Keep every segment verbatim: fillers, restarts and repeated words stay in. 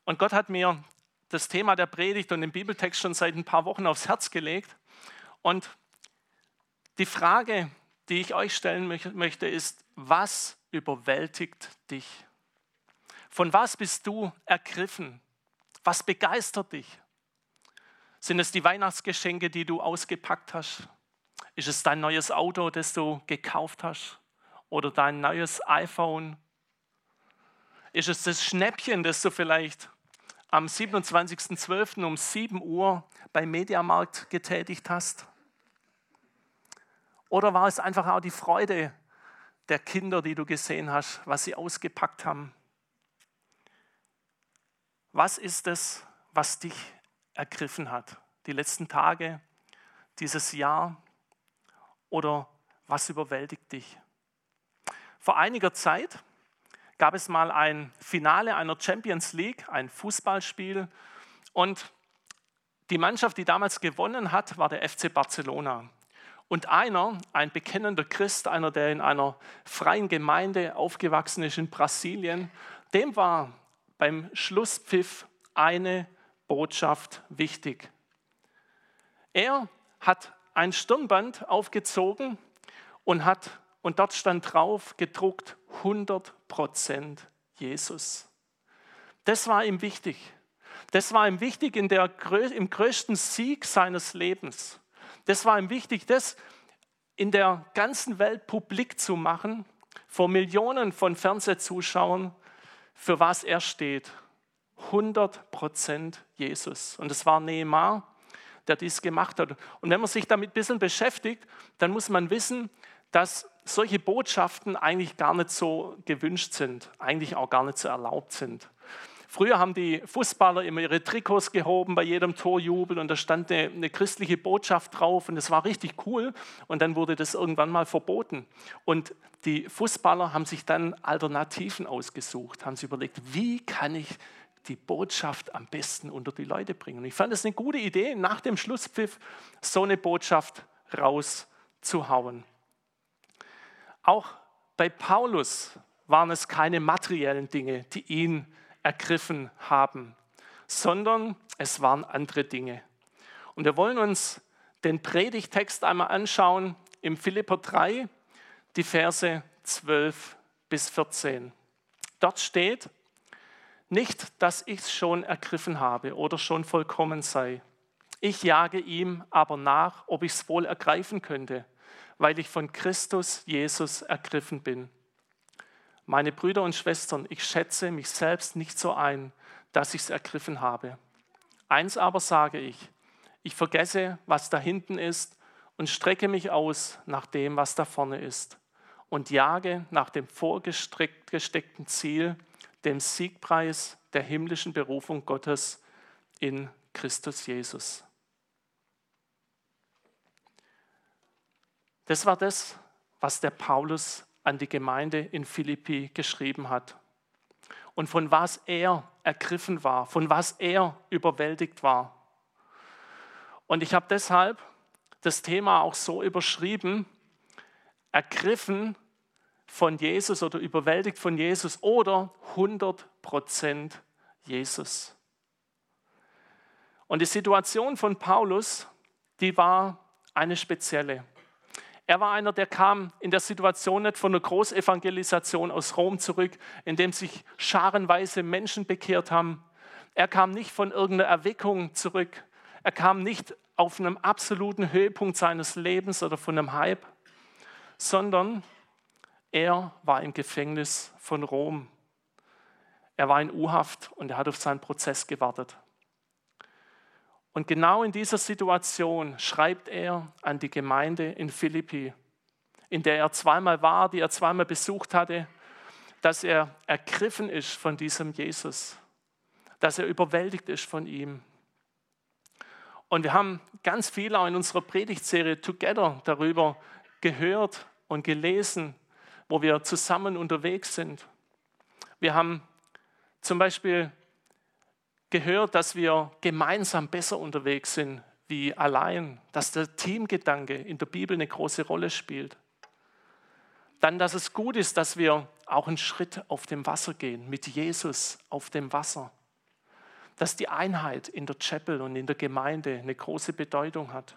Und Gott hat mir das Thema der Predigt und den Bibeltext schon seit ein paar Wochen aufs Herz gelegt. Und die Frage, die ich euch stellen möchte, ist, was überwältigt dich? Von was bist du ergriffen? Was begeistert dich? Sind es die Weihnachtsgeschenke, die du ausgepackt hast? Ist es dein neues Auto, das du gekauft hast? Oder dein neues iPhone? Ist es das Schnäppchen, das du vielleicht am siebenundzwanzigsten zwölften um sieben Uhr beim Mediamarkt getätigt hast? Oder war es einfach auch die Freude der Kinder, die du gesehen hast, was sie ausgepackt haben? Was ist es, was dich ergriffen hat? Die letzten Tage, dieses Jahr? Oder was überwältigt dich? Vor einiger Zeit gab es mal ein Finale einer Champions League, ein Fußballspiel. Und die Mannschaft, die damals gewonnen hat, war der F C Barcelona. Und einer, ein bekennender Christ, einer, der in einer freien Gemeinde aufgewachsen ist in Brasilien, dem war beim Schlusspfiff eine Botschaft wichtig. Er hat ein Stirnband aufgezogen und, hat, und dort stand drauf, gedruckt, hundert Prozent Jesus. Das war ihm wichtig. Das war ihm wichtig in der, im größten Sieg seines Lebens. Das war ihm wichtig, das in der ganzen Welt publik zu machen, vor Millionen von Fernsehzuschauern, für was er steht. hundert Prozent Jesus. Und es war Nehemiah, der dies gemacht hat. Und wenn man sich damit ein bisschen beschäftigt, dann muss man wissen, dass solche Botschaften eigentlich gar nicht so gewünscht sind, eigentlich auch gar nicht so erlaubt sind. Früher haben die Fußballer immer ihre Trikots gehoben bei jedem Torjubel und da stand eine, eine christliche Botschaft drauf und das war richtig cool und dann wurde das irgendwann mal verboten. Und die Fußballer haben sich dann Alternativen ausgesucht, haben sich überlegt, wie kann ich die Botschaft am besten unter die Leute bringen. Und ich fand es eine gute Idee, nach dem Schlusspfiff so eine Botschaft rauszuhauen. Auch bei Paulus waren es keine materiellen Dinge, die ihn ergriffen haben, sondern es waren andere Dinge. Und wir wollen uns den Predigtext einmal anschauen im Philipper drei, die Verse zwölf bis vierzehn. Dort steht, nicht, dass ich es schon ergriffen habe oder schon vollkommen sei. Ich jage ihm aber nach, ob ich es wohl ergreifen könnte, weil ich von Christus Jesus ergriffen bin. Meine Brüder und Schwestern, ich schätze mich selbst nicht so ein, dass ich es ergriffen habe. Eins aber sage ich, ich vergesse, was da hinten ist und strecke mich aus nach dem, was da vorne ist und jage nach dem vorgesteckten Ziel, dem Siegpreis der himmlischen Berufung Gottes in Christus Jesus. Das war das, was der Paulus an die Gemeinde in Philippi geschrieben hat und von was er ergriffen war, von was er überwältigt war. Und ich habe deshalb das Thema auch so überschrieben, ergriffen von Jesus oder überwältigt von Jesus oder hundert Prozent Jesus. Und die Situation von Paulus, die war eine spezielle. Er war einer, der kam in der Situation nicht von einer Großevangelisation aus Rom zurück, in dem sich scharenweise Menschen bekehrt haben. Er kam nicht von irgendeiner Erweckung zurück. Er kam nicht auf einem absoluten Höhepunkt seines Lebens oder von einem Hype, sondern er war im Gefängnis von Rom. Er war in U-Haft und er hat auf seinen Prozess gewartet. Und genau in dieser Situation schreibt er an die Gemeinde in Philippi, in der er zweimal war, die er zweimal besucht hatte, dass er ergriffen ist von diesem Jesus, dass er überwältigt ist von ihm. Und wir haben ganz viel auch in unserer Predigtserie Together darüber gehört und gelesen, wo wir zusammen unterwegs sind. Wir haben zum Beispiel gehört, dass wir gemeinsam besser unterwegs sind wie allein, dass der Teamgedanke in der Bibel eine große Rolle spielt. Dann, dass es gut ist, dass wir auch einen Schritt auf dem Wasser gehen, mit Jesus auf dem Wasser. dass die Einheit in der Chapel und in der Gemeinde eine große Bedeutung hat.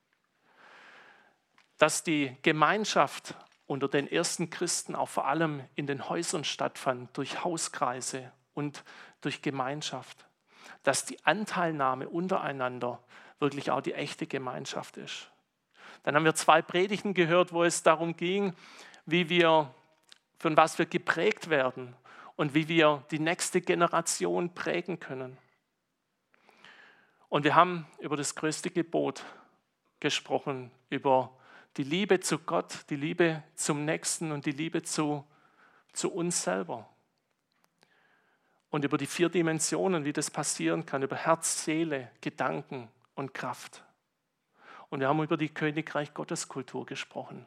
Dass die Gemeinschaft unter den ersten Christen auch vor allem in den Häusern stattfand, durch Hauskreise und durch Gemeinschaft. Dass die Anteilnahme untereinander wirklich auch die echte Gemeinschaft ist. Dann haben wir zwei Predigten gehört, wo es darum ging, wie wir, von was wir geprägt werden und wie wir die nächste Generation prägen können. Und wir haben über das größte Gebot gesprochen, über die Liebe zu Gott, die Liebe zum Nächsten und die Liebe zu, zu uns selber. Und über die vier Dimensionen, wie das passieren kann, über Herz, Seele, Gedanken und Kraft. Und wir haben über die Königreich Gottes Kultur gesprochen.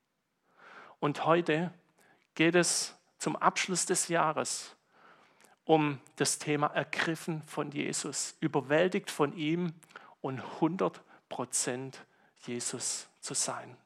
Und heute geht es zum Abschluss des Jahres um das Thema ergriffen von Jesus, überwältigt von ihm und hundert Prozent Jesus zu sein.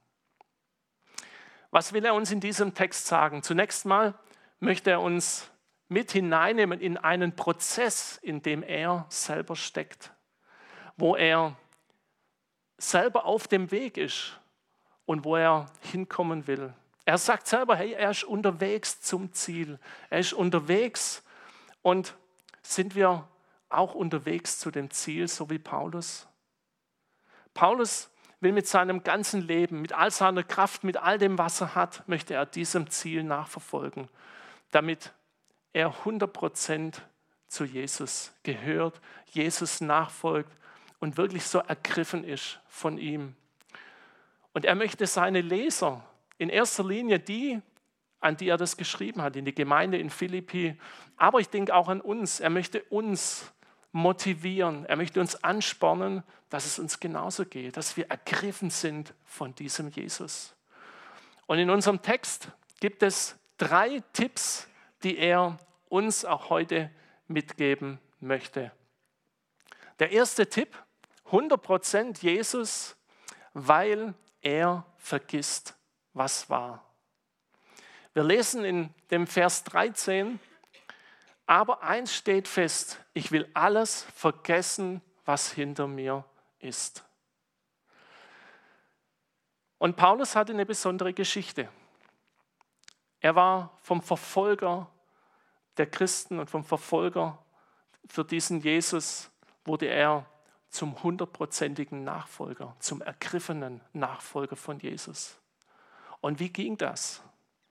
Was will er uns in diesem Text sagen? Zunächst mal möchte er uns mit hineinnehmen in einen Prozess, in dem er selber steckt, wo er selber auf dem Weg ist und wo er hinkommen will. Er sagt selber, hey, er ist unterwegs zum Ziel. Er ist unterwegs und sind wir auch unterwegs zu dem Ziel, so wie Paulus? Paulus will mit seinem ganzen Leben, mit all seiner Kraft, mit all dem, was er hat, möchte er diesem Ziel nachverfolgen, damit er hundert Prozent zu Jesus gehört, Jesus nachfolgt und wirklich so ergriffen ist von ihm. Und er möchte seine Leser, in erster Linie die, an die er das geschrieben hat, in die Gemeinde in Philippi, aber ich denke auch an uns. Er möchte uns motivieren, er möchte uns anspornen, dass es uns genauso geht, dass wir ergriffen sind von diesem Jesus. Und in unserem Text gibt es drei Tipps, die er uns auch heute mitgeben möchte. Der erste Tipp, hundert Prozent Jesus, weil er vergisst, was war. Wir lesen in dem Vers dreizehn, aber eins steht fest, ich will alles vergessen, was hinter mir ist. Und Paulus hatte eine besondere Geschichte. Er war vom Verfolger der Christen und vom Verfolger für diesen Jesus, wurde er zum hundertprozentigen Nachfolger, zum ergriffenen Nachfolger von Jesus. Und wie ging das?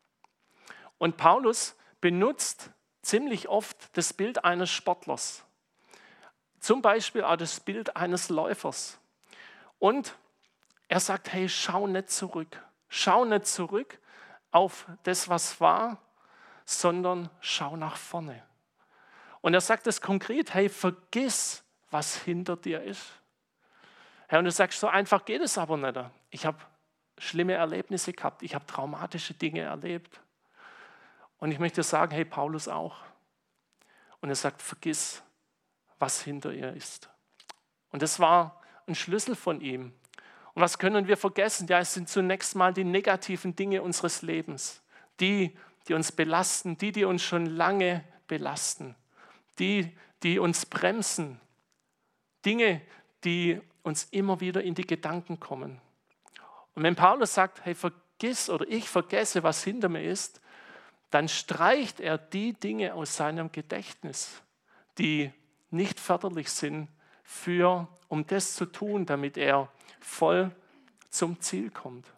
Und Paulus benutzt ziemlich oft das Bild eines Sportlers. Zum Beispiel auch das Bild eines Läufers. Und er sagt, hey, schau nicht zurück. Schau nicht zurück auf das, was war, sondern schau nach vorne. Und er sagt es konkret, hey, vergiss, was hinter dir ist. Hey, und du sagst, so einfach geht es aber nicht. Ich habe schlimme Erlebnisse gehabt, ich habe traumatische Dinge erlebt. Und ich möchte sagen, hey, Paulus auch. Und er sagt, vergiss, was hinter ihr ist. Und das war ein Schlüssel von ihm. Und was können wir vergessen? Ja, es sind zunächst mal die negativen Dinge unseres Lebens. Die, die uns belasten, die, die uns schon lange belasten. Die, die uns bremsen. Dinge, die uns immer wieder in die Gedanken kommen. Und wenn Paulus sagt, hey, vergiss oder ich vergesse, was hinter mir ist, dann streicht er die Dinge aus seinem Gedächtnis, die nicht förderlich sind, für, um das zu tun, damit er voll zum Ziel kommt.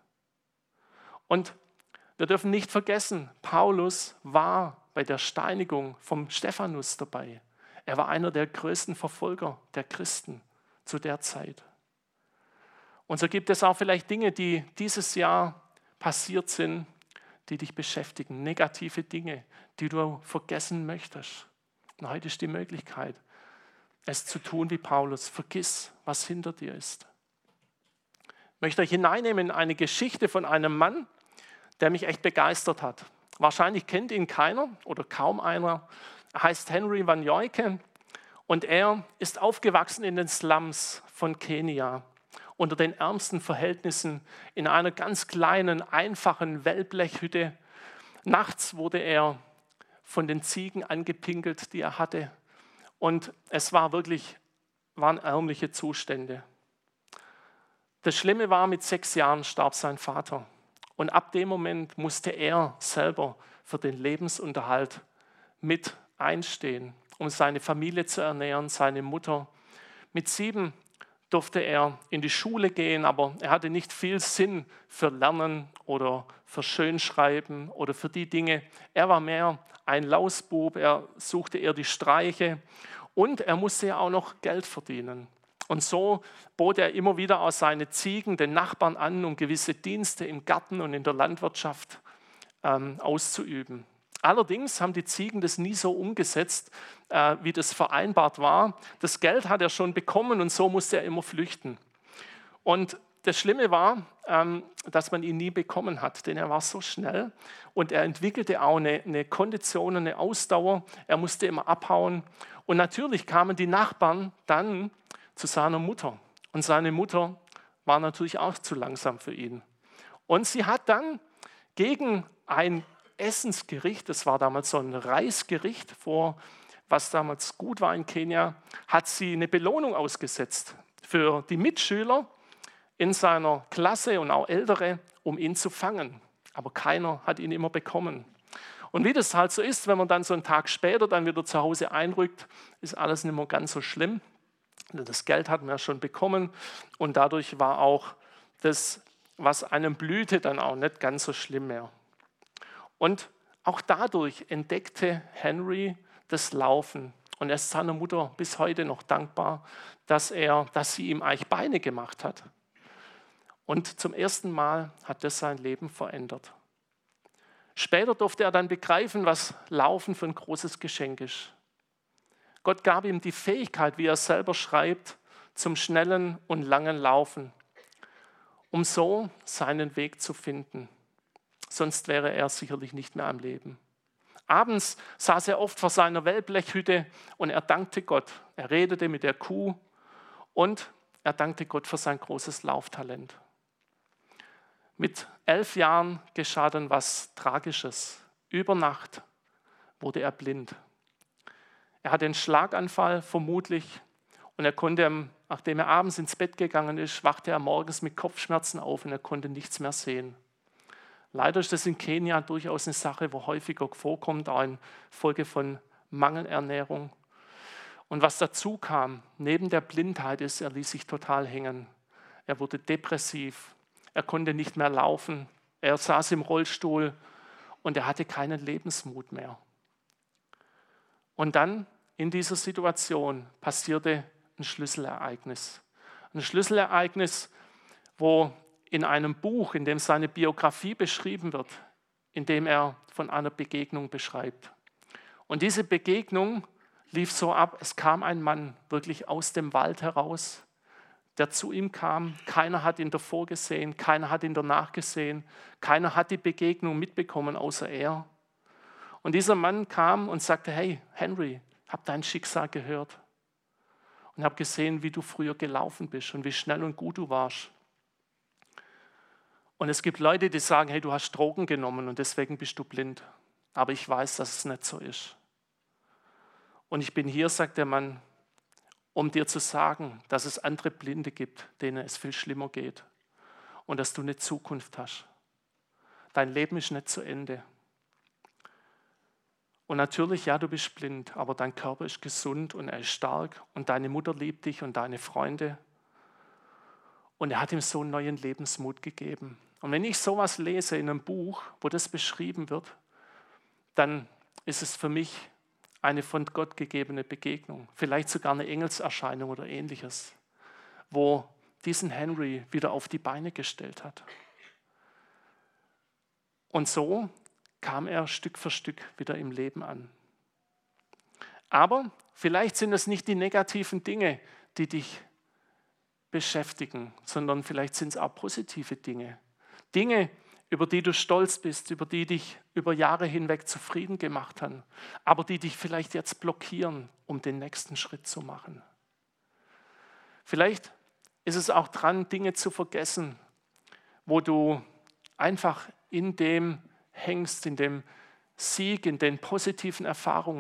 Und wir dürfen nicht vergessen, Paulus war bei der Steinigung vom Stephanus dabei. Er war einer der größten Verfolger der Christen zu der Zeit. Und so gibt es auch vielleicht Dinge, die dieses Jahr passiert sind, die dich beschäftigen, negative Dinge, die du vergessen möchtest. Und heute ist die Möglichkeit, es zu tun wie Paulus. Vergiss, was hinter dir ist. Ich möchte euch hineinnehmen in eine Geschichte von einem Mann, der mich echt begeistert hat. Wahrscheinlich kennt ihn keiner oder kaum einer. Er heißt Henry Van Joyke und er ist aufgewachsen in den Slums von Kenia, unter den ärmsten Verhältnissen, in einer ganz kleinen, einfachen Wellblechhütte. Nachts wurde er von den Ziegen angepinkelt, die er hatte. Und es war wirklich, waren ärmliche Zustände. Das Schlimme war, mit sechs Jahren starb sein Vater. Und ab dem Moment musste er selber für den Lebensunterhalt mit einstehen, um seine Familie zu ernähren, seine Mutter. Mit sieben durfte er in die Schule gehen, aber er hatte nicht viel Sinn für Lernen oder für Schönschreiben oder für die Dinge. Er war mehr ein Lausbub, er suchte eher die Streiche und er musste ja auch noch Geld verdienen. Und so bot er immer wieder auch seine Ziegen den Nachbarn an, um gewisse Dienste im Garten und in der Landwirtschaft ähm, auszuüben. Allerdings haben die Ziegen das nie so umgesetzt, äh, wie das vereinbart war. Das Geld hat er schon bekommen und so musste er immer flüchten. Und das Schlimme war, ähm, dass man ihn nie bekommen hat, denn er war so schnell und er entwickelte auch eine, eine Kondition, eine Ausdauer. Er musste immer abhauen. Und natürlich kamen die Nachbarn dann zu seiner Mutter. Und seine Mutter war natürlich auch zu langsam für ihn. Und sie hat dann gegen ein Essensgericht, das war damals so ein Reisgericht, vor, was damals gut war in Kenia, hat sie eine Belohnung ausgesetzt für die Mitschüler in seiner Klasse und auch Ältere, um ihn zu fangen. Aber keiner hat ihn immer bekommen. Und wie das halt so ist, wenn man dann so einen Tag später dann wieder zu Hause einrückt, ist alles nicht mehr ganz so schlimm. Das Geld hatten wir schon bekommen und dadurch war auch das, was einem blühte, dann auch nicht ganz so schlimm mehr. Und auch dadurch entdeckte Henry das Laufen und er ist seiner Mutter bis heute noch dankbar, dass, er, dass sie ihm eigentlich Beine gemacht hat. Und zum ersten Mal hat das sein Leben verändert. Später durfte er dann begreifen, was Laufen für ein großes Geschenk ist. Gott gab ihm die Fähigkeit, wie er selber schreibt, zum schnellen und langen Laufen, um so seinen Weg zu finden. Sonst wäre er sicherlich nicht mehr am Leben. Abends saß er oft vor seiner Wellblechhütte und er dankte Gott. Er redete mit der Kuh und er dankte Gott für sein großes Lauftalent. Mit elf Jahren geschah dann was Tragisches. Über Nacht wurde er blind. Er hatte einen Schlaganfall vermutlich und er konnte, nachdem er abends ins Bett gegangen ist, wachte er morgens mit Kopfschmerzen auf und er konnte nichts mehr sehen. Leider ist das in Kenia durchaus eine Sache, wo häufiger vorkommt, auch infolge von Mangelernährung. Und was dazu kam, neben der Blindheit ist, er ließ sich total hängen. Er wurde depressiv, er konnte nicht mehr laufen, er saß im Rollstuhl und er hatte keinen Lebensmut mehr. Und dann in dieser Situation passierte ein Schlüsselereignis. Ein Schlüsselereignis, wo in einem Buch, in dem seine Biografie beschrieben wird, in dem er von einer Begegnung beschreibt. Und diese Begegnung lief so ab, es kam ein Mann wirklich aus dem Wald heraus, der zu ihm kam. Keiner hat ihn davor gesehen, keiner hat ihn danach gesehen, keiner hat die Begegnung mitbekommen, außer er. Und dieser Mann kam und sagte, hey Henry, hab dein Schicksal gehört und habe gesehen, wie du früher gelaufen bist und wie schnell und gut du warst. Und es gibt Leute, die sagen, hey, du hast Drogen genommen und deswegen bist du blind. Aber ich weiß, dass es nicht so ist. Und ich bin hier, sagt der Mann, um dir zu sagen, dass es andere Blinde gibt, denen es viel schlimmer geht und dass du eine Zukunft hast. Dein Leben ist nicht zu Ende. Und natürlich, ja, du bist blind, aber dein Körper ist gesund und er ist stark und deine Mutter liebt dich und deine Freunde. Und er hat ihm so einen neuen Lebensmut gegeben. Und wenn ich sowas lese in einem Buch, wo das beschrieben wird, dann ist es für mich eine von Gott gegebene Begegnung. Vielleicht sogar eine Engelserscheinung oder ähnliches, wo diesen Henry wieder auf die Beine gestellt hat. Und so kam er Stück für Stück wieder im Leben an. Aber vielleicht sind es nicht die negativen Dinge, die dich beschäftigen, sondern vielleicht sind es auch positive Dinge. Dinge, über die du stolz bist, über die dich über Jahre hinweg zufrieden gemacht haben, aber die dich vielleicht jetzt blockieren, um den nächsten Schritt zu machen. Vielleicht ist es auch dran, Dinge zu vergessen, wo du einfach in dem hängst, in dem Sieg, in den positiven Erfahrungen,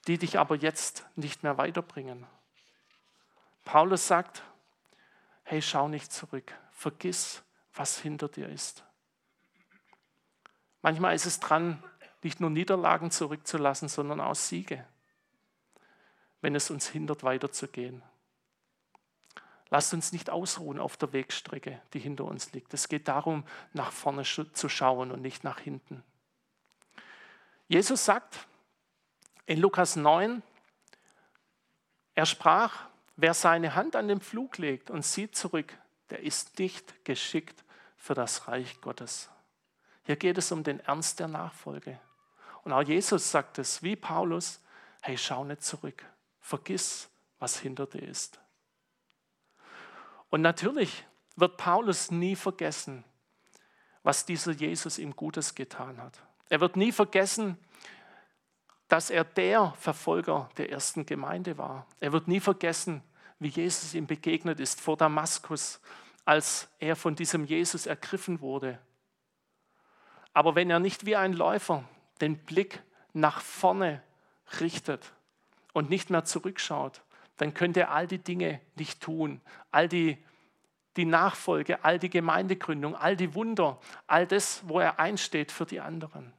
die dich aber jetzt nicht mehr weiterbringen. Paulus sagt, hey, schau nicht zurück, vergiss, was hinter dir ist. Manchmal ist es dran, nicht nur Niederlagen zurückzulassen, sondern auch Siege, wenn es uns hindert, weiterzugehen. Lasst uns nicht ausruhen auf der Wegstrecke, die hinter uns liegt. Es geht darum, nach vorne zu schauen und nicht nach hinten. Jesus sagt in Lukas neun, er sprach, wer seine Hand an den Pflug legt und sieht zurück, der ist nicht geschickt für das Reich Gottes. Hier geht es um den Ernst der Nachfolge. Und auch Jesus sagt es, wie Paulus, hey, schau nicht zurück, vergiss, was hinter dir ist. Und natürlich wird Paulus nie vergessen, was dieser Jesus ihm Gutes getan hat. Er wird nie vergessen, dass er der Verfolger der ersten Gemeinde war. Er wird nie vergessen, wie Jesus ihm begegnet ist vor Damaskus, als er von diesem Jesus ergriffen wurde. Aber wenn er nicht wie ein Läufer den Blick nach vorne richtet und nicht mehr zurückschaut, dann könnte er all die Dinge nicht tun, all die, die Nachfolge, all die Gemeindegründung, all die Wunder, all das, wo er einsteht für die anderen.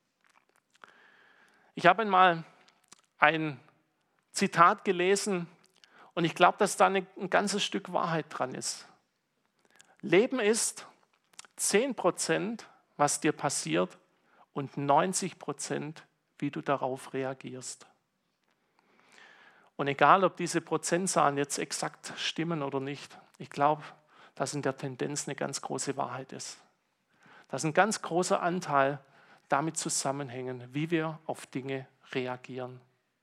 Ich habe einmal ein Zitat gelesen und ich glaube, dass da ein ganzes Stück Wahrheit dran ist. Leben ist zehn Prozent, was dir passiert, und neunzig Prozent, wie du darauf reagierst. Und egal, ob diese Prozentzahlen jetzt exakt stimmen oder nicht, ich glaube, dass in der Tendenz eine ganz große Wahrheit ist. Dass ein ganz großer Anteil damit zusammenhängen, wie wir auf Dinge reagieren.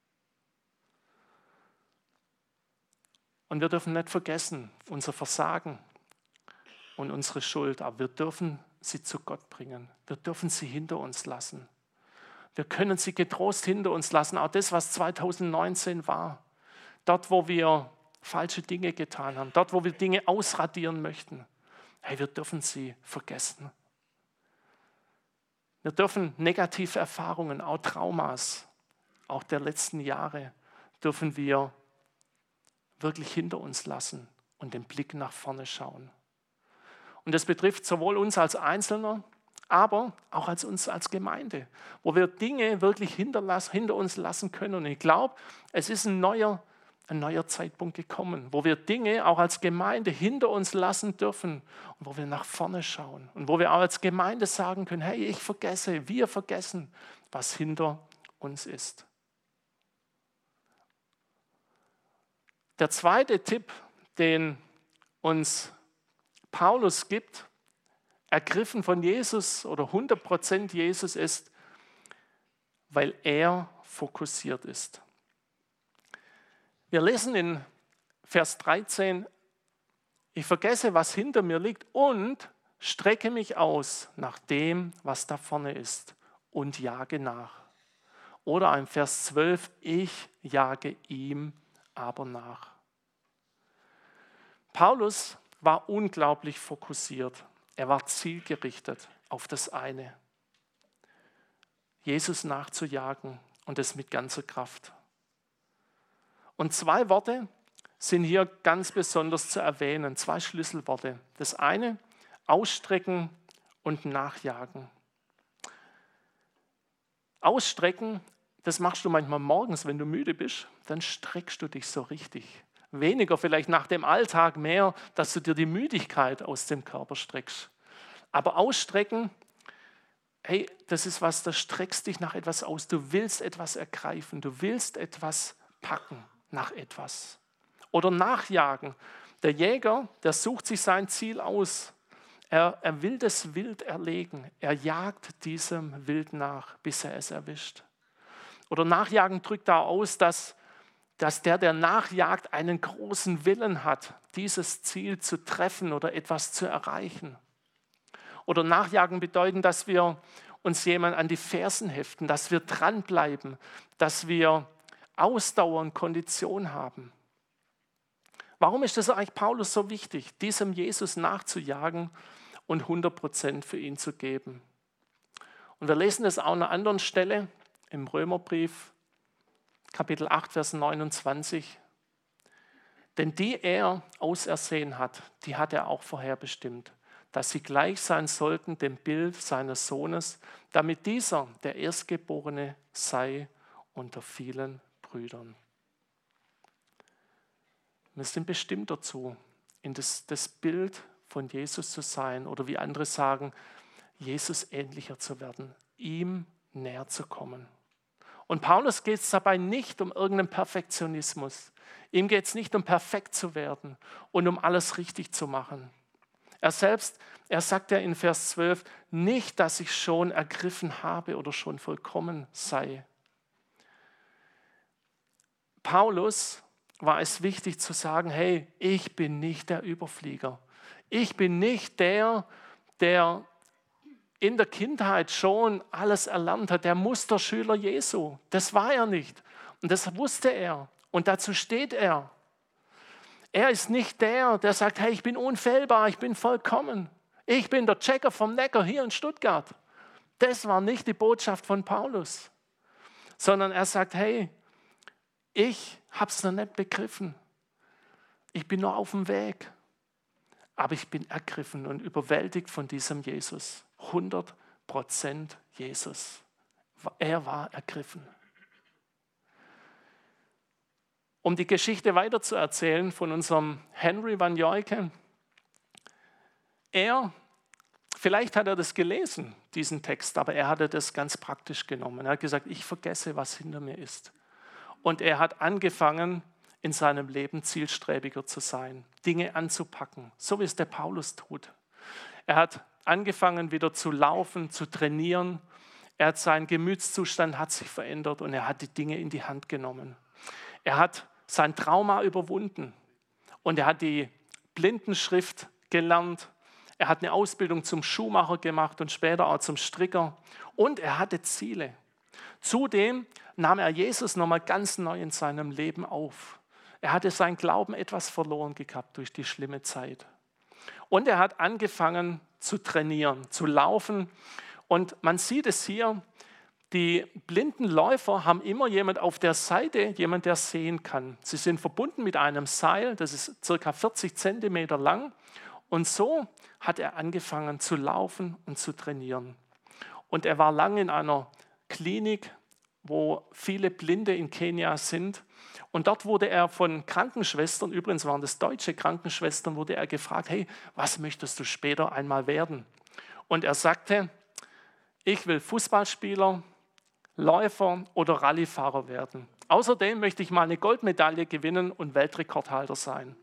Und wir dürfen nicht vergessen, unser Versagen und unsere Schuld, aber wir dürfen sie zu Gott bringen. Wir dürfen sie hinter uns lassen. Wir können sie getrost hinter uns lassen, auch das, was zweitausendneunzehn war. Dort, wo wir falsche Dinge getan haben, dort, wo wir Dinge ausradieren möchten. Hey, wir dürfen sie vergessen. Wir dürfen negative Erfahrungen, auch Traumas, auch der letzten Jahre, dürfen wir wirklich hinter uns lassen und den Blick nach vorne schauen. Und das betrifft sowohl uns als Einzelner, aber auch als uns als Gemeinde, wo wir Dinge wirklich hinter uns lassen können. Und ich glaube, es ist ein neuer, ein neuer Zeitpunkt gekommen, wo wir Dinge auch als Gemeinde hinter uns lassen dürfen und wo wir nach vorne schauen und wo wir auch als Gemeinde sagen können, hey, ich vergesse, wir vergessen, was hinter uns ist. Der zweite Tipp, den uns Paulus gibt, ergriffen von Jesus oder hundert Prozent Jesus ist, weil er fokussiert ist. Wir lesen in Vers dreizehn, ich vergesse, was hinter mir liegt und strecke mich aus nach dem, was da vorne ist und jage nach. Oder im Vers zwölf, ich jage ihm aber nach. Paulus war unglaublich fokussiert. Er war zielgerichtet auf das eine, Jesus nachzujagen und es mit ganzer Kraft. Und zwei Worte sind hier ganz besonders zu erwähnen, zwei Schlüsselworte. Das eine, ausstrecken und nachjagen. Ausstrecken, das machst du manchmal morgens, wenn du müde bist, dann streckst du dich so richtig. Weniger vielleicht nach dem Alltag, mehr, dass du dir die Müdigkeit aus dem Körper streckst. Aber ausstrecken, hey, das ist was, da streckst dich nach etwas aus. Du willst etwas ergreifen, du willst etwas packen nach etwas. Oder nachjagen. Der Jäger, der sucht sich sein Ziel aus. Er, er will das Wild erlegen. Er jagt diesem Wild nach, bis er es erwischt. Oder nachjagen drückt da aus, dass dass der, der nachjagt, einen großen Willen hat, dieses Ziel zu treffen oder etwas zu erreichen. Oder nachjagen bedeutet, dass wir uns jemand an die Fersen heften, dass wir dranbleiben, dass wir Ausdauer und Kondition haben. Warum ist das eigentlich Paulus so wichtig, diesem Jesus nachzujagen und hundert Prozent für ihn zu geben? Und wir lesen das auch an einer anderen Stelle im Römerbrief, Kapitel acht, Vers neunundzwanzig. Denn die er ausersehen hat, die hat er auch vorherbestimmt, dass sie gleich sein sollten dem Bild seines Sohnes, damit dieser der Erstgeborene sei unter vielen Brüdern. Wir sind bestimmt dazu, in das, das Bild von Jesus zu sein oder wie andere sagen, Jesus ähnlicher zu werden, ihm näher zu kommen. Und Paulus geht es dabei nicht um irgendeinen Perfektionismus. Ihm geht es nicht um perfekt zu werden und um alles richtig zu machen. Er selbst, er sagt ja in Vers zwölf, nicht, dass ich schon ergriffen habe oder schon vollkommen sei. Paulus war es wichtig zu sagen, hey, ich bin nicht der Überflieger. Ich bin nicht der, der in der Kindheit schon alles erlernt hat, der Musterschüler Jesu. Das war er nicht. Und das wusste er. Und dazu steht er. Er ist nicht der, der sagt, hey, ich bin unfehlbar, ich bin vollkommen. Ich bin der Checker vom Neckar hier in Stuttgart. Das war nicht die Botschaft von Paulus. Sondern er sagt, hey, ich habe es noch nicht begriffen. Ich bin nur auf dem Weg. Aber ich bin ergriffen und überwältigt von diesem Jesus. hundert Prozent Jesus. Er war ergriffen. Um die Geschichte weiterzuerzählen von unserem Henry van Joyke. Er, vielleicht hat er das gelesen, diesen Text, aber er hatte das ganz praktisch genommen. Er hat gesagt, ich vergesse, was hinter mir ist. Und er hat angefangen, in seinem Leben zielstrebiger zu sein, Dinge anzupacken, so wie es der Paulus tut. Er hat angefangen, wieder zu laufen, zu trainieren. Er hat seinen Gemütszustand hat sich verändert und er hat die Dinge in die Hand genommen. Er hat sein Trauma überwunden und er hat die Blindenschrift gelernt. Er hat eine Ausbildung zum Schuhmacher gemacht und später auch zum Stricker und er hatte Ziele. Zudem nahm er Jesus nochmal ganz neu in seinem Leben auf. Er hatte seinen Glauben etwas verloren gehabt durch die schlimme Zeit. Und er hat angefangen zu trainieren, zu laufen. Und man sieht es hier, die blinden Läufer haben immer jemand auf der Seite, jemand, der sehen kann. Sie sind verbunden mit einem Seil, das ist ca. vierzig Zentimeter lang. Und so hat er angefangen zu laufen und zu trainieren. Und er war lange in einer Klinik, wo viele Blinde in Kenia sind. Und dort wurde er von Krankenschwestern, übrigens waren das deutsche Krankenschwestern, wurde er gefragt, hey, was möchtest du später einmal werden? Und er sagte, ich will Fußballspieler, Läufer oder Rallyefahrer werden. Außerdem möchte ich mal eine Goldmedaille gewinnen und Weltrekordhalter sein.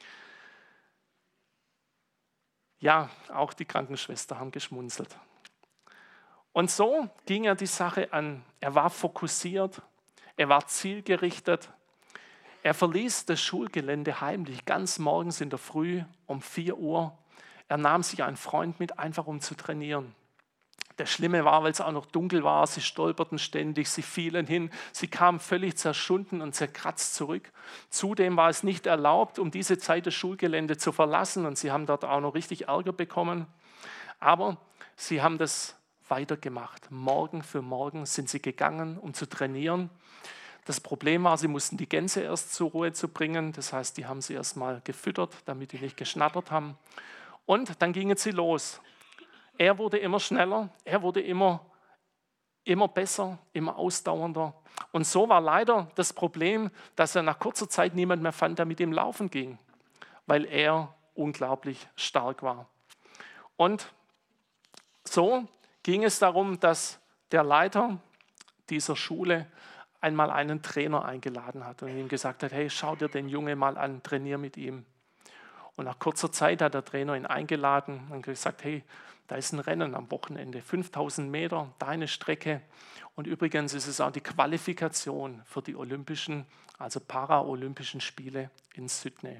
Ja, auch die Krankenschwestern haben geschmunzelt. Und so ging er die Sache an. Er war fokussiert, er war zielgerichtet. Er verließ das Schulgelände heimlich, ganz morgens in der Früh um vier Uhr. Er nahm sich einen Freund mit, einfach um zu trainieren. Das Schlimme war, weil es auch noch dunkel war, sie stolperten ständig, sie fielen hin, sie kamen völlig zerschunden und zerkratzt zurück. Zudem war es nicht erlaubt, um diese Zeit das Schulgelände zu verlassen und sie haben dort auch noch richtig Ärger bekommen. Aber sie haben das weitergemacht. Morgen für morgen sind sie gegangen, um zu trainieren. Das Problem war, sie mussten die Gänse erst zur Ruhe zu bringen. Das heißt, die haben sie erst mal gefüttert, damit die nicht geschnattert haben. Und dann gingen sie los. Er wurde immer schneller, er wurde immer, immer besser, immer ausdauernder. Und so war leider das Problem, dass er nach kurzer Zeit niemand mehr fand, der mit ihm laufen ging, weil er unglaublich stark war. Und so ging es darum, dass der Leiter dieser Schule einmal einen Trainer eingeladen hat und ihm gesagt hat, hey, schau dir den Jungen mal an, trainier mit ihm. Und nach kurzer Zeit hat der Trainer ihn eingeladen und gesagt, hey, da ist ein Rennen am Wochenende, fünftausend Meter, deine Strecke. Und übrigens ist es auch die Qualifikation für die Olympischen, also Paralympischen Spiele in Sydney.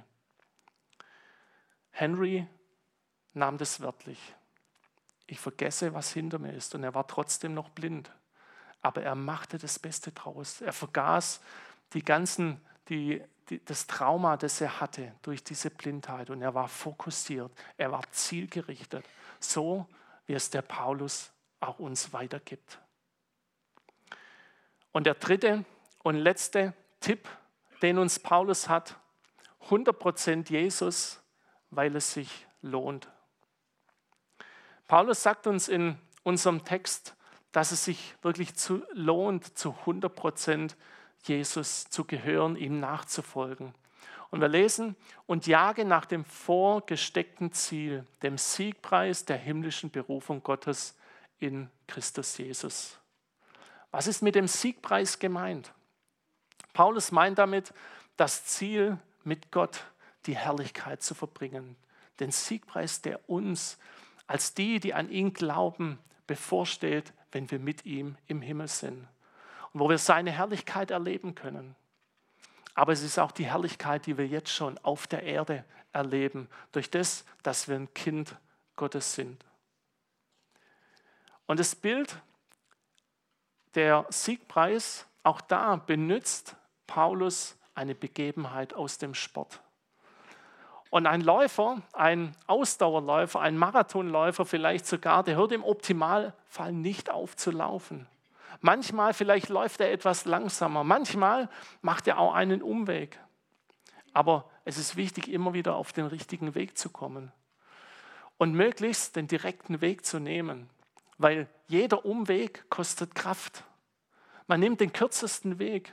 Henry nahm das wörtlich. Ich vergesse, was hinter mir ist. Und er war trotzdem noch blind. Aber er machte das Beste draus. Er vergaß die ganzen, die, die, das Trauma, das er hatte durch diese Blindheit. Und er war fokussiert. Er war zielgerichtet. So, wie es der Paulus auch uns weitergibt. Und der dritte Und letzter Tipp, den uns Paulus hat, hundert Prozent Jesus, weil es sich lohnt. Paulus sagt uns in unserem Text, dass es sich wirklich zu, lohnt, zu hundert Prozent Jesus zu gehören, ihm nachzufolgen. Und wir lesen, und jage nach dem vorgesteckten Ziel, dem Siegpreis der himmlischen Berufung Gottes in Christus Jesus. Was ist mit dem Siegpreis gemeint? Paulus meint damit, das Ziel mit Gott, die Herrlichkeit zu verbringen. Den Siegpreis, der uns als die, die an ihn glauben, bevorsteht, wenn wir mit ihm im Himmel sind. Und wo wir seine Herrlichkeit erleben können. Aber es ist auch die Herrlichkeit, die wir jetzt schon auf der Erde erleben, durch das, dass wir ein Kind Gottes sind. Und das Bild, der Siegpreis, auch da benutzt Paulus eine Begebenheit aus dem Sport. Und ein Läufer, ein Ausdauerläufer, ein Marathonläufer vielleicht sogar, der hört im Optimalfall nicht auf zu laufen. Manchmal vielleicht läuft er etwas langsamer, manchmal macht er auch einen Umweg. Aber es ist wichtig, immer wieder auf den richtigen Weg zu kommen und möglichst den direkten Weg zu nehmen, weil jeder Umweg kostet Kraft. Man nimmt den kürzesten Weg.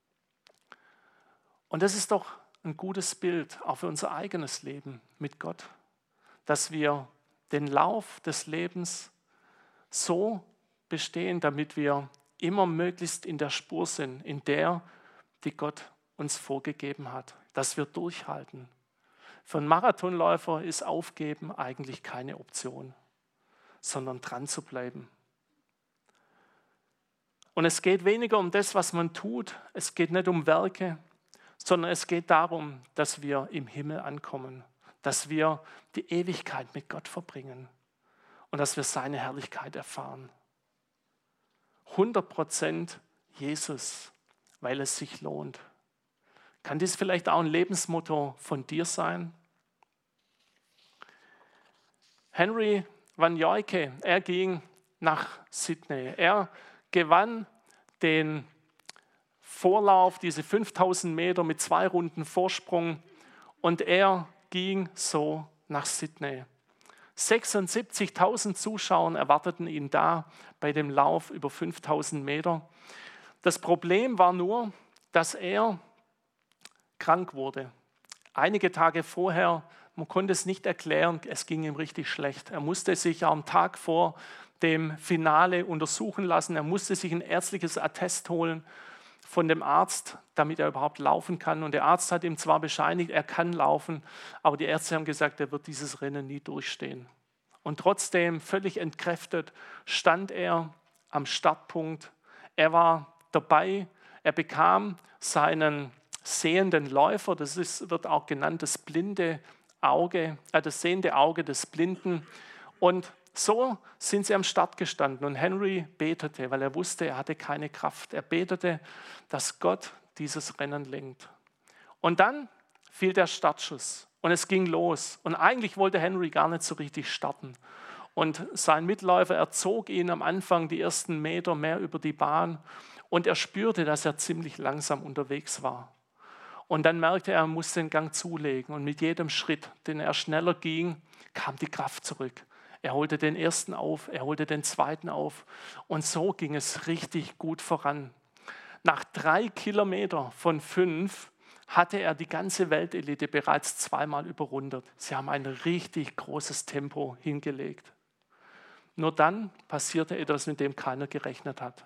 Und das ist doch ein gutes Bild, auch für unser eigenes Leben mit Gott, dass wir den Lauf des Lebens so bestehen, damit wir immer möglichst in der Spur sind, in der, die Gott uns vorgegeben hat, dass wir durchhalten. Für einen Marathonläufer ist Aufgeben eigentlich keine Option, sondern dran zu bleiben. Und es geht weniger um das, was man tut, es geht nicht um Werke, sondern es geht darum, dass wir im Himmel ankommen, dass wir die Ewigkeit mit Gott verbringen und dass wir seine Herrlichkeit erfahren. hundert Prozent Jesus, weil es sich lohnt. Kann dies vielleicht auch ein Lebensmotto von dir sein? Henry van Joyke, er ging nach Sydney. Er gewann den Vorlauf, diese fünftausend Meter mit zwei Runden Vorsprung und er ging so nach Sydney. sechsundsiebzigtausend Zuschauer erwarteten ihn da bei dem Lauf über fünftausend Meter. Das Problem war nur, dass er krank wurde. Einige Tage vorher, man konnte es nicht erklären, es ging ihm richtig schlecht. Er musste sich am Tag vor dem Finale untersuchen lassen. Er musste sich ein ärztliches Attest holen von dem Arzt, damit er überhaupt laufen kann. Und der Arzt hat ihm zwar bescheinigt, er kann laufen, aber die Ärzte haben gesagt, er wird dieses Rennen nie durchstehen. Und trotzdem, völlig entkräftet, stand er am Startpunkt. Er war dabei, er bekam seinen sehenden Läufer, das ist, wird auch genannt das blinde Auge, äh, das sehende Auge des Blinden. Und so sind sie am Start gestanden und Henry betete, weil er wusste, er hatte keine Kraft. Er betete, dass Gott dieses Rennen lenkt. Und dann fiel der Startschuss und es ging los. Und eigentlich wollte Henry gar nicht so richtig starten. Und sein Mitläufer, er zog ihn am Anfang die ersten Meter mehr über die Bahn und er spürte, dass er ziemlich langsam unterwegs war. Und dann merkte er, er musste den Gang zulegen und mit jedem Schritt, den er schneller ging, kam die Kraft zurück. Er holte den ersten auf, er holte den zweiten auf und so ging es richtig gut voran. Nach drei Kilometern von fünf hatte er die ganze Weltelite bereits zweimal überrundet. Sie haben ein richtig großes Tempo hingelegt. Nur dann passierte etwas, mit dem keiner gerechnet hat.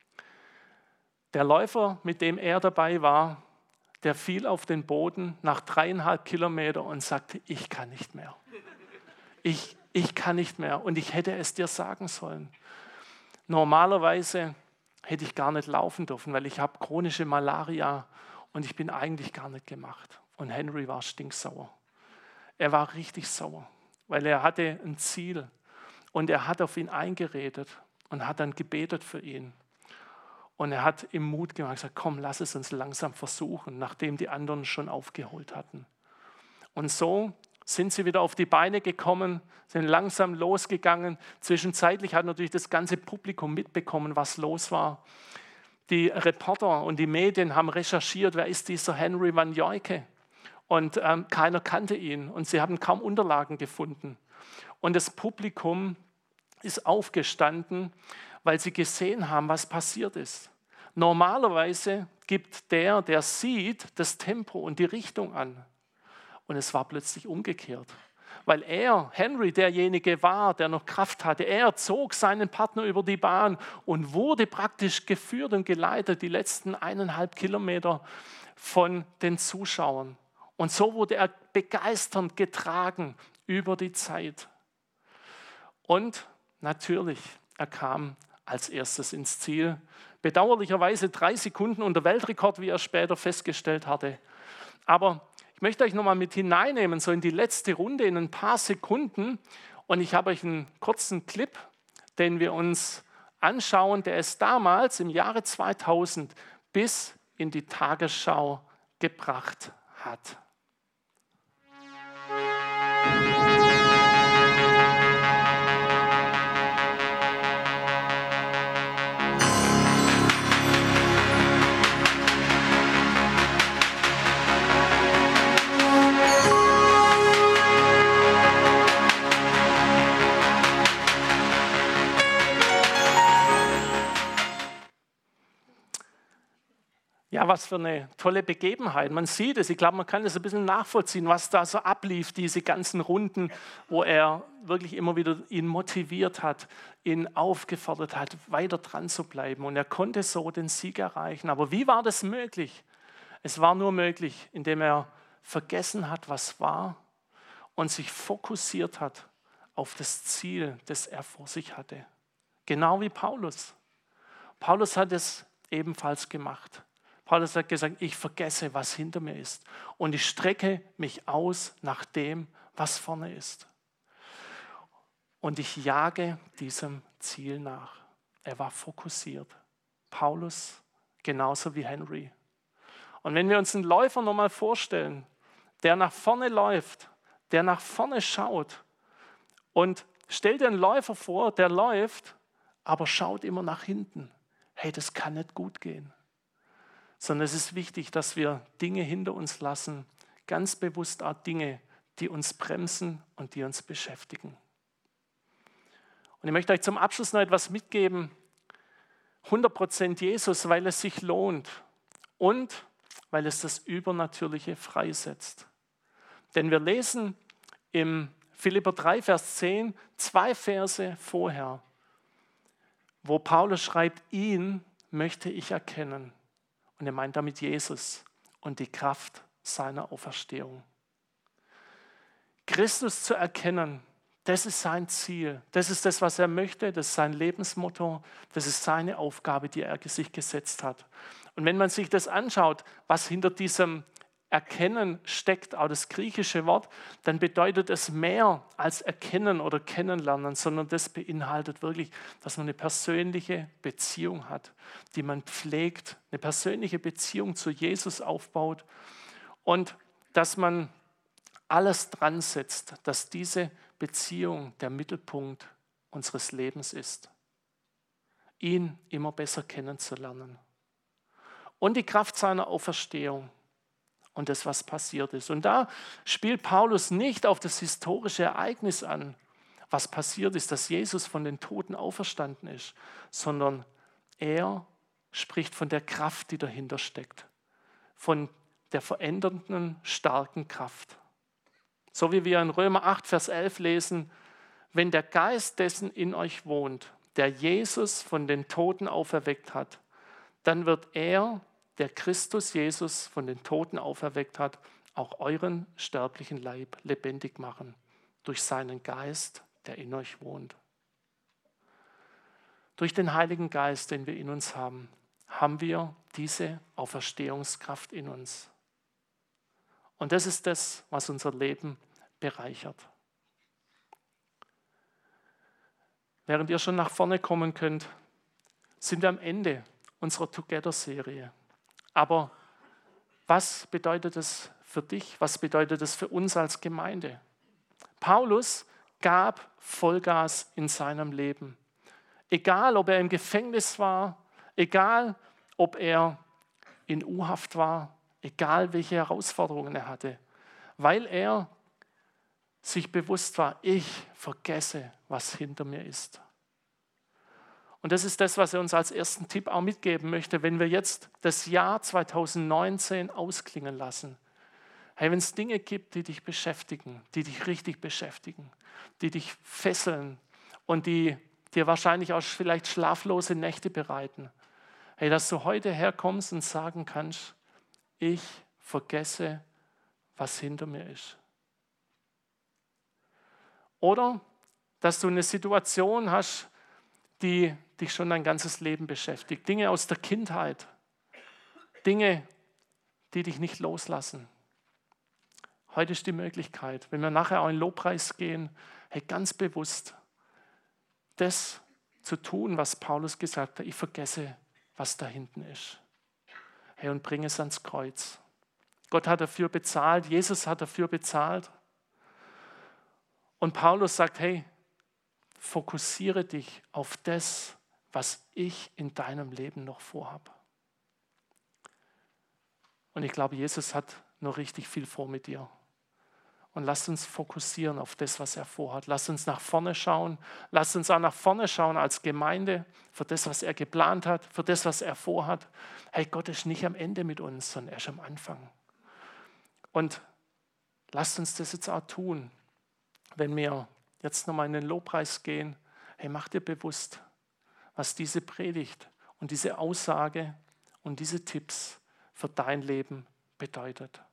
Der Läufer, mit dem er dabei war, der fiel auf den Boden nach dreieinhalb Kilometern und sagte, ich kann nicht mehr. Ich Ich kann nicht mehr und ich hätte es dir sagen sollen. Normalerweise hätte ich gar nicht laufen dürfen, weil ich habe chronische Malaria und ich bin eigentlich gar nicht gemacht. Und Henry war stinksauer. Er war richtig sauer, weil er hatte ein Ziel und er hat auf ihn eingeredet und hat dann gebetet für ihn. Und er hat ihm Mut gemacht, gesagt, komm, lass es uns langsam versuchen, nachdem die anderen schon aufgeholt hatten. Und so sind sie wieder auf die Beine gekommen, sind langsam losgegangen. Zwischenzeitlich hat natürlich das ganze Publikum mitbekommen, was los war. Die Reporter und die Medien haben recherchiert, wer ist dieser Henry van Joike? Und ähm, keiner kannte ihn und sie haben kaum Unterlagen gefunden. Und das Publikum ist aufgestanden, weil sie gesehen haben, was passiert ist. Normalerweise gibt der, der sieht, das Tempo und die Richtung an. Und es war plötzlich umgekehrt. Weil er, Henry, derjenige war, der noch Kraft hatte. Er zog seinen Partner über die Bahn und wurde praktisch geführt und geleitet die letzten eineinhalb Kilometer von den Zuschauern. Und so wurde er begeisternd getragen über die Zeit. Und natürlich, er kam als erstes ins Ziel. Bedauerlicherweise drei Sekunden unter Weltrekord, wie er später festgestellt hatte. Aber ich möchte euch nochmal mit hineinnehmen, so in die letzte Runde, in ein paar Sekunden. Und ich habe euch einen kurzen Clip, den wir uns anschauen, der es damals im Jahre zweitausend bis in die Tagesschau gebracht hat. Ja, was für eine tolle Begebenheit. Man sieht es, ich glaube, man kann es ein bisschen nachvollziehen, was da so ablief, diese ganzen Runden, wo er wirklich immer wieder ihn motiviert hat, ihn aufgefordert hat, weiter dran zu bleiben. Und er konnte so den Sieg erreichen. Aber wie war das möglich? Es war nur möglich, indem er vergessen hat, was war und sich fokussiert hat auf das Ziel, das er vor sich hatte. Genau wie Paulus. Paulus hat es ebenfalls gemacht. Paulus hat gesagt, ich vergesse, was hinter mir ist und ich strecke mich aus nach dem, was vorne ist. Und ich jage diesem Ziel nach. Er war fokussiert. Paulus genauso wie Henry. Und wenn wir uns einen Läufer nochmal vorstellen, der nach vorne läuft, der nach vorne schaut und stell dir einen Läufer vor, der läuft, aber schaut immer nach hinten. Hey, das kann nicht gut gehen. Sondern es ist wichtig, dass wir Dinge hinter uns lassen, ganz bewusst auch Dinge, die uns bremsen und die uns beschäftigen. Und ich möchte euch zum Abschluss noch etwas mitgeben. hundert Prozent Jesus, weil es sich lohnt und weil es das Übernatürliche freisetzt. Denn wir lesen im Philipper drei, Vers zehn, zwei Verse vorher, wo Paulus schreibt, ihn möchte ich erkennen. Und er meint damit Jesus und die Kraft seiner Auferstehung. Christus zu erkennen, das ist sein Ziel. Das ist das, was er möchte. Das ist sein Lebensmotto. Das ist seine Aufgabe, die er sich gesetzt hat. Und wenn man sich das anschaut, was hinter diesem Erkennen steckt, auch das griechische Wort, dann bedeutet es mehr als erkennen oder kennenlernen, sondern das beinhaltet wirklich, dass man eine persönliche Beziehung hat, die man pflegt, eine persönliche Beziehung zu Jesus aufbaut und dass man alles dran setzt, dass diese Beziehung der Mittelpunkt unseres Lebens ist, ihn immer besser kennenzulernen. Und die Kraft seiner Auferstehung. Und das, was passiert ist. Und da spielt Paulus nicht auf das historische Ereignis an, was passiert ist, dass Jesus von den Toten auferstanden ist, sondern er spricht von der Kraft, die dahinter steckt, von der verändernden, starken Kraft. So wie wir in Römer acht, Vers elf lesen, wenn der Geist dessen in euch wohnt, der Jesus von den Toten auferweckt hat, dann wird er, der Christus Jesus von den Toten auferweckt hat, auch euren sterblichen Leib lebendig machen, durch seinen Geist, der in euch wohnt. Durch den Heiligen Geist, den wir in uns haben, haben wir diese Auferstehungskraft in uns. Und das ist das, was unser Leben bereichert. Während ihr schon nach vorne kommen könnt, sind wir am Ende unserer Together-Serie. Aber was bedeutet es für dich? Was bedeutet es für uns als Gemeinde? Paulus gab Vollgas in seinem Leben. Egal, ob er im Gefängnis war, egal, ob er in U-Haft war, egal welche Herausforderungen er hatte, weil er sich bewusst war, ich vergesse, was hinter mir ist. Und das ist das, was er uns als ersten Tipp auch mitgeben möchte, wenn wir jetzt das Jahr zweitausendneunzehn ausklingen lassen. Hey, wenn es Dinge gibt, die dich beschäftigen, die dich richtig beschäftigen, die dich fesseln und die dir wahrscheinlich auch vielleicht schlaflose Nächte bereiten, hey, dass du heute herkommst und sagen kannst, ich vergesse, was hinter mir ist. Oder dass du eine Situation hast, die dich schon dein ganzes Leben beschäftigt. Dinge aus der Kindheit. Dinge, die dich nicht loslassen. Heute ist die Möglichkeit, wenn wir nachher auch in Lobpreis gehen, hey, ganz bewusst das zu tun, was Paulus gesagt hat. Ich vergesse, was da hinten ist. Hey, und bringe es ans Kreuz. Gott hat dafür bezahlt, Jesus hat dafür bezahlt. Und Paulus sagt, hey, fokussiere dich auf das, was ich in deinem Leben noch vorhabe. Und ich glaube, Jesus hat noch richtig viel vor mit dir. Und lasst uns fokussieren auf das, was er vorhat. Lasst uns nach vorne schauen. Lasst uns auch nach vorne schauen als Gemeinde für das, was er geplant hat, für das, was er vorhat. Hey, Gott ist nicht am Ende mit uns, sondern erst am Anfang. Und lasst uns das jetzt auch tun, wenn wir jetzt nochmal in den Lobpreis gehen. Hey, mach dir bewusst, was diese Predigt und diese Aussage und diese Tipps für dein Leben bedeutet.